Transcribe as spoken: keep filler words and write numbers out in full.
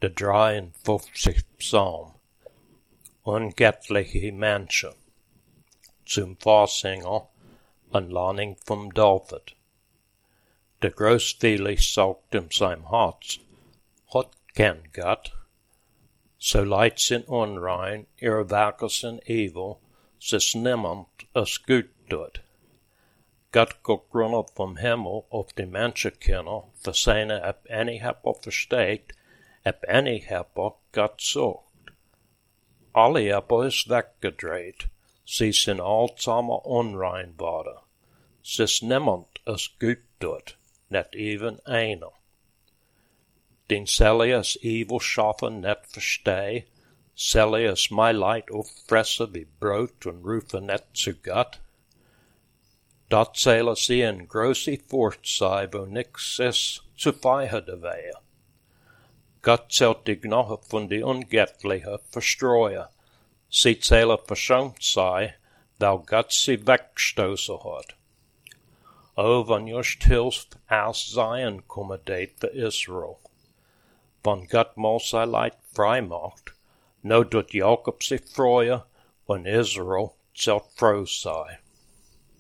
De drieënvijftigste psalm. Ungöttliche Menschen. Zum Vorsänger, Anlehnung vom David. Der großzügig sagt in seinem Herz, Gott kennt Gott, so leid sind unrein, ihre Werke sind evil, es niemand es gut tut. Gott guckt runter vom Himmel auf die Menschenkinder, für seine, ob any Hepper versteht, ob any Hepper Gott sucht. Alle Hepper ist weggedreht, sie sind allzusammen unrein worden. Es ist niemand es gut tut, nicht even einer. Den soll ich es evil schaffen nicht versteh, soll ich es mein Leid auffressen wie Brot und rufen nicht zu Gott. Dat zullen sie in große Furcht sein, wo nix ist zu feiern wehe. Gott zählt die Knochen von die Ungöttlichen verstreuen. Sie zählen verschont sein, weil Gott sie weggestoßen hat. O, wenn just hilft aus Zion kommen det für Israel. Wenn Gott mal sein Leid frei macht, no dut Jakob sich freuen, wenn Israel zählt froh sei.